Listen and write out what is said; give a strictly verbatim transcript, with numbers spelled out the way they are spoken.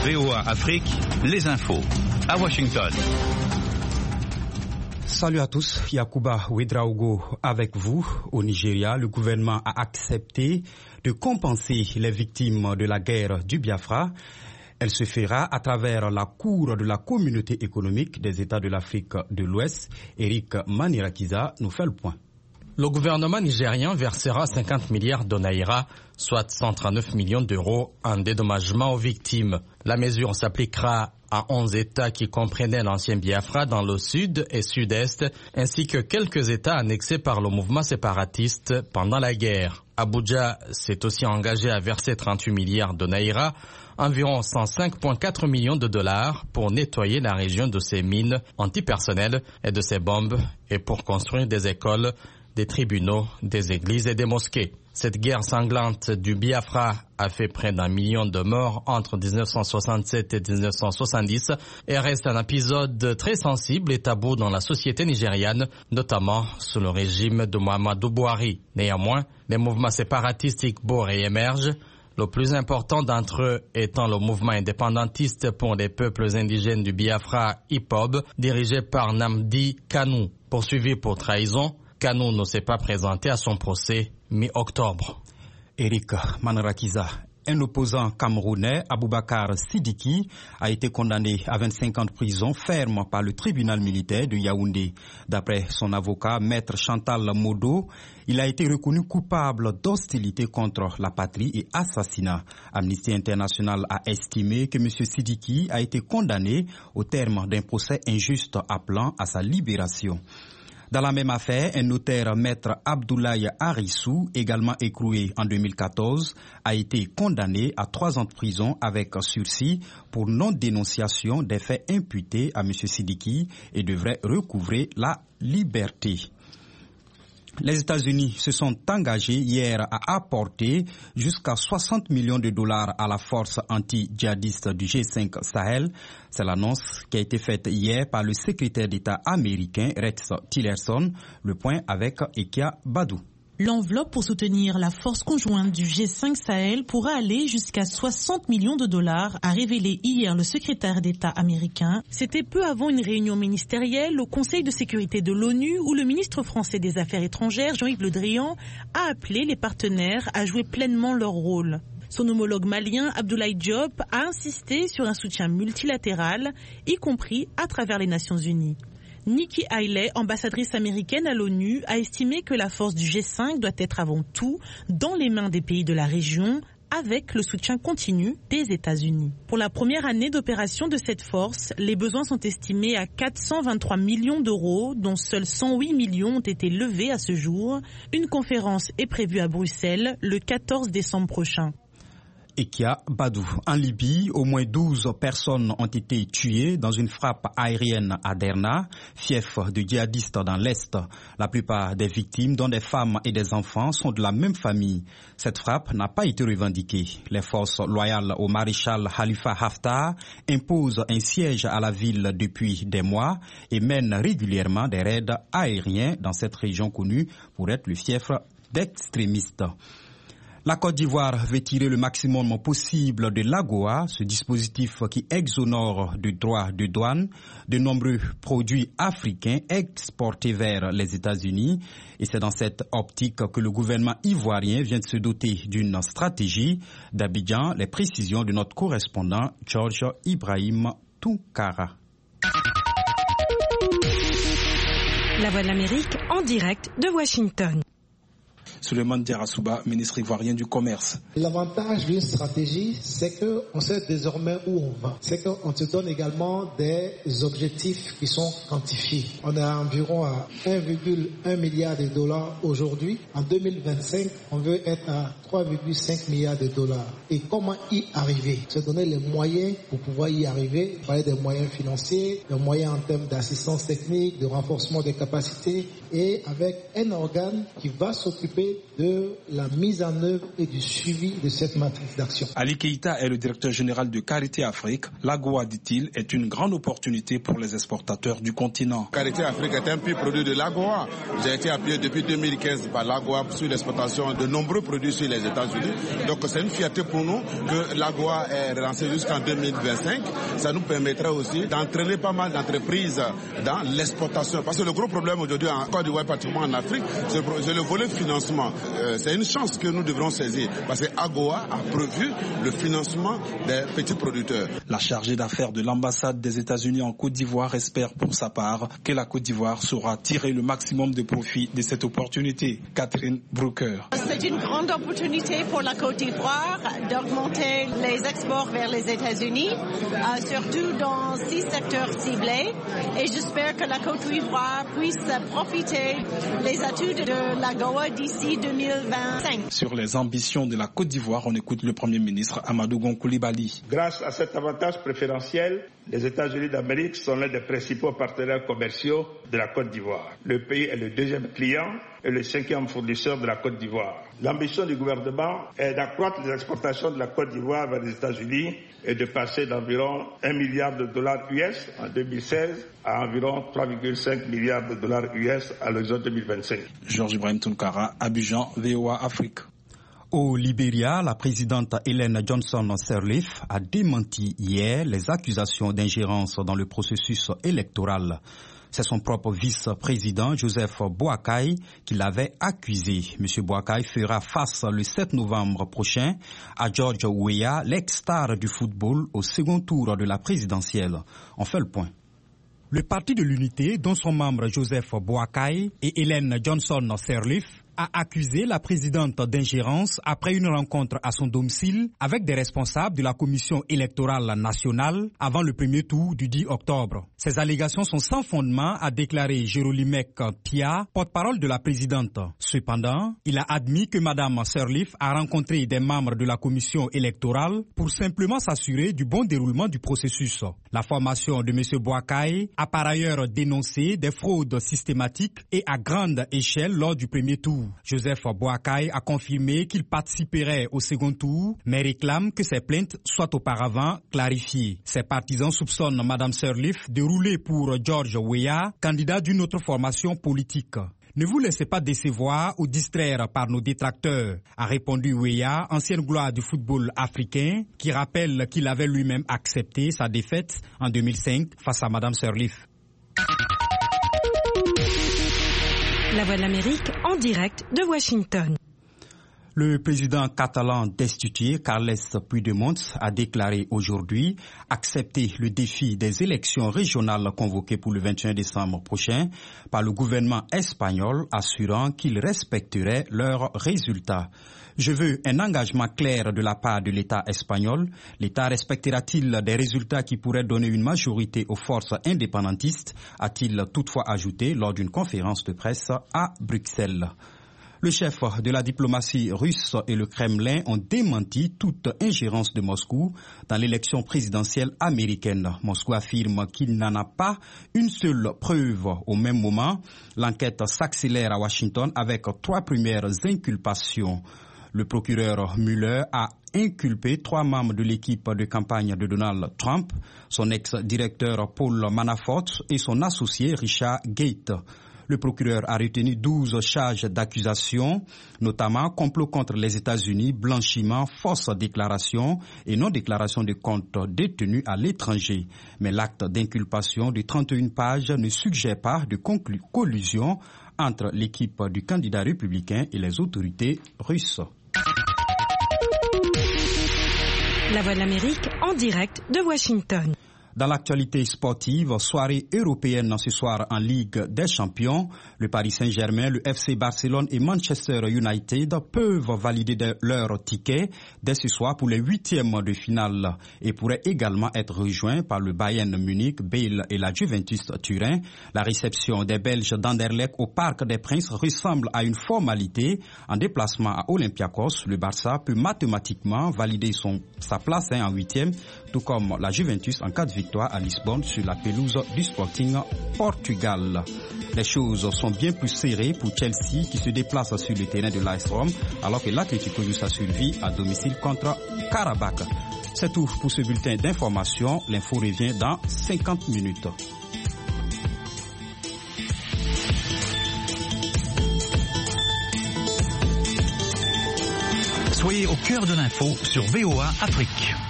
V O A Afrique, les infos. À Washington. Salut à tous, Yacouba Ouedraogo avec vous. Au Nigeria, le gouvernement a accepté de compenser les victimes de la guerre du Biafra. Elle se fera à travers la Cour de la Communauté économique des États de l'Afrique de l'Ouest. Eric Manirakiza nous fait le point. Le gouvernement nigérien versera cinquante milliards de naira, soit cent trente-neuf millions d'euros, en dédommagement aux victimes. La mesure s'appliquera à onze États qui comprenaient l'ancien Biafra dans le sud et sud-est, ainsi que quelques États annexés par le mouvement séparatiste pendant la guerre. Abuja s'est aussi engagé à verser trente-huit milliards de naira, environ cent cinq virgule quatre millions de dollars, pour nettoyer la région de ses mines antipersonnelles et de ses bombes, et pour construire des écoles, des tribunaux, des églises et des mosquées. Cette guerre sanglante du Biafra a fait près d'un million de morts entre dix-neuf cent soixante-sept et dix-neuf cent soixante-dix et reste un épisode très sensible et tabou dans la société nigériane, notamment sous le régime de Muhammadu Buhari. Néanmoins, les mouvements séparatistes Igbo réémergent, le plus important d'entre eux étant le mouvement indépendantiste pour les peuples indigènes du Biafra, I P O B, dirigé par Nnamdi Kanu. Poursuivi pour trahison, Kanu ne s'est pas présenté à son procès mi-octobre. Eric Manirakiza, un opposant camerounais, Aboubakar Sidiki, a été condamné à vingt-cinq ans de prison ferme par le tribunal militaire de Yaoundé. D'après son avocat, maître Chantal Modo, il a été reconnu coupable d'hostilité contre la patrie et assassinat. Amnesty International a estimé que M. Sidiki a été condamné au terme d'un procès injuste appelant à sa libération. Dans la même affaire, un notaire, maître Abdoulaye Arissou, également écroué en deux mille quatorze, a été condamné à trois ans de prison avec sursis pour non-dénonciation des faits imputés à M. Sidiki et devrait recouvrer la liberté. Les États-Unis se sont engagés hier à apporter jusqu'à soixante millions de dollars à la force anti-djihadiste du G cinq Sahel. C'est l'annonce qui a été faite hier par le secrétaire d'État américain Rex Tillerson. Le point avec Ekia Badou. L'enveloppe pour soutenir la force conjointe du G cinq Sahel pourra aller jusqu'à soixante millions de dollars, a révélé hier le secrétaire d'État américain. C'était peu avant une réunion ministérielle au Conseil de sécurité de l'ONU où le ministre français des Affaires étrangères, Jean-Yves Le Drian, a appelé les partenaires à jouer pleinement leur rôle. Son homologue malien, Abdoulaye Diop, a insisté sur un soutien multilatéral, y compris à travers les Nations Unies. Nikki Haley, ambassadrice américaine à l'ONU, a estimé que la force du G cinq doit être avant tout dans les mains des pays de la région, avec le soutien continu des États-Unis. Pour la première année d'opération de cette force, les besoins sont estimés à quatre cent vingt-trois millions d'euros, dont seuls cent huit millions ont été levés à ce jour. Une conférence est prévue à Bruxelles le quatorze décembre prochain. Ekia Badou. En Libye, au moins douze personnes ont été tuées dans une frappe aérienne à Derna, fief de djihadistes dans l'Est. La plupart des victimes, dont des femmes et des enfants, sont de la même famille. Cette frappe n'a pas été revendiquée. Les forces loyales au maréchal Khalifa Haftar imposent un siège à la ville depuis des mois et mènent régulièrement des raids aériens dans cette région connue pour être le fief d'extrémistes. La Côte d'Ivoire veut tirer le maximum possible de l'AGOA, ce dispositif qui exonore de droits de douane de nombreux produits africains exportés vers les États-Unis. Et c'est dans cette optique que le gouvernement ivoirien vient de se doter d'une stratégie. D'Abidjan, les précisions de notre correspondant George Ibrahim Tounkara. La Voix de l'Amérique en direct de Washington. Souleymane Diarra-Souba, ministre ivoirien du Commerce. L'avantage d'une stratégie, c'est qu'on sait désormais où on va. C'est qu'on se donne également des objectifs qui sont quantifiés. On est à environ à un virgule un milliard de dollars aujourd'hui. En deux mille vingt-cinq, on veut être à trois virgule cinq milliards de dollars. Et comment y arriver? Se donner les moyens pour pouvoir y arriver. Parler des moyens financiers, des moyens en termes d'assistance technique, de renforcement des capacités et avec un organe qui va s'occuper et de la mise en œuvre et du suivi de cette matrice d'action. Ali Keïta est le directeur général de Carité Afrique. L'AGOA, dit-il, est une grande opportunité pour les exportateurs du continent. Carité Afrique est un pur produit de l'AGOA. J'ai été appuyé depuis deux mille quinze par l'AGOA sur l'exportation de nombreux produits sur les États-Unis. Donc c'est une fierté pour nous que l'AGOA est relancée jusqu'en deux mille vingt-cinq. Ça nous permettra aussi d'entraîner pas mal d'entreprises dans l'exportation. Parce que le gros problème aujourd'hui en Côte d'Ivoire, particulièrement en Afrique, c'est le volet financement. Euh, c'est une chance que nous devrons saisir parce que AGOA a prévu le financement des petits producteurs. La chargée d'affaires de l'ambassade des États-Unis en Côte d'Ivoire espère pour sa part que la Côte d'Ivoire saura tirer le maximum de profit de cette opportunité. Catherine Brooker. C'est une grande opportunité pour la Côte d'Ivoire d'augmenter les exports vers les États-Unis, euh, surtout dans six secteurs ciblés. Et j'espère que la Côte d'Ivoire puisse profiter des atouts de l'AGOA d'ici deux mille vingt-cinq. Sur les ambitions de la Côte d'Ivoire, on écoute le Premier ministre Amadou Gon Coulibaly. Grâce à cet avantage préférentiel, les États-Unis d'Amérique sont l'un des principaux partenaires commerciaux de la Côte d'Ivoire. Le pays est le deuxième client et le cinquième fournisseur de la Côte d'Ivoire. L'ambition du gouvernement est d'accroître les exportations de la Côte d'Ivoire vers les États-Unis et de passer d'environ un milliard de dollars U S en deux mille seize à environ trois virgule cinq milliards de dollars U S à l'horizon deux mille vingt-cinq. Georges Ibrahim Tounkara, Abidjan, V O A Afrique. Au Libéria, la présidente Ellen Johnson Sirleaf a démenti hier les accusations d'ingérence dans le processus électoral. C'est son propre vice-président, Joseph Boakai, qui l'avait accusé. M. Boakai fera face le sept novembre prochain à George Weah, l'ex-star du football, au second tour de la présidentielle. On fait le point. Le Parti de l'Unité, dont sont membres Joseph Boakai et Ellen Johnson Sirleaf, a accusé la présidente d'ingérence après une rencontre à son domicile avec des responsables de la commission électorale nationale avant le premier tour du dix octobre. Ces allégations sont sans fondement, a déclaré Jérôme Pia, porte-parole de la présidente. Cependant, il a admis que Mme Sirleaf a rencontré des membres de la commission électorale pour simplement s'assurer du bon déroulement du processus. La formation de M. Boakai a par ailleurs dénoncé des fraudes systématiques et à grande échelle lors du premier tour. Joseph Boakai a confirmé qu'il participerait au second tour, mais réclame que ses plaintes soient auparavant clarifiées. Ses partisans soupçonnent Mme Sirleaf de rouler pour George Weah, candidat d'une autre formation politique. Ne vous laissez pas décevoir ou distraire par nos détracteurs, a répondu Weah, ancienne gloire du football africain, qui rappelle qu'il avait lui-même accepté sa défaite en deux mille cinq face à Mme Sirleaf. La Voix de l'Amérique en direct de Washington. Le président catalan destitué, Carles Puigdemont, a déclaré aujourd'hui accepter le défi des élections régionales convoquées pour le vingt et un décembre prochain par le gouvernement espagnol, assurant qu'il respecterait leurs résultats. Je veux un engagement clair de la part de l'État espagnol. L'État respectera-t-il des résultats qui pourraient donner une majorité aux forces indépendantistes, a-t-il toutefois ajouté lors d'une conférence de presse à Bruxelles. Le chef de la diplomatie russe et le Kremlin ont démenti toute ingérence de Moscou dans l'élection présidentielle américaine. Moscou affirme qu'il n'en a pas une seule preuve. Au même moment, l'enquête s'accélère à Washington avec trois premières inculpations. Le procureur Mueller a inculpé trois membres de l'équipe de campagne de Donald Trump, son ex-directeur Paul Manafort et son associé Richard Gates. Le procureur a retenu douze charges d'accusation, notamment complot contre les États-Unis, blanchiment, fausse déclaration et non-déclaration de comptes détenus à l'étranger. Mais l'acte d'inculpation de trente et une pages ne suggère pas de conclu- collusion entre l'équipe du candidat républicain et les autorités russes. La Voix de l'Amérique en direct de Washington. Dans l'actualité sportive, soirée européenne ce soir en Ligue des Champions. Le Paris Saint-Germain, le F C Barcelone et Manchester United peuvent valider de leur ticket dès ce soir pour les huitièmes de finale et pourraient également être rejoints par le Bayern Munich, Bâle et la Juventus Turin. La réception des Belges d'Anderlecht au Parc des Princes ressemble à une formalité. En déplacement à Olympiakos, le Barça peut mathématiquement valider son, sa place hein, en huitième, tout comme la Juventus en cas de victoire victoire à Lisbonne sur la pelouse du Sporting Portugal. Les choses sont bien plus serrées pour Chelsea qui se déplace sur le terrain de l'A S Rome alors que l'Atlético nous a survécu à domicile contre Karabakh. C'est tout pour ce bulletin d'information. L'info revient dans cinquante minutes. Soyez au cœur de l'info sur V O A Afrique.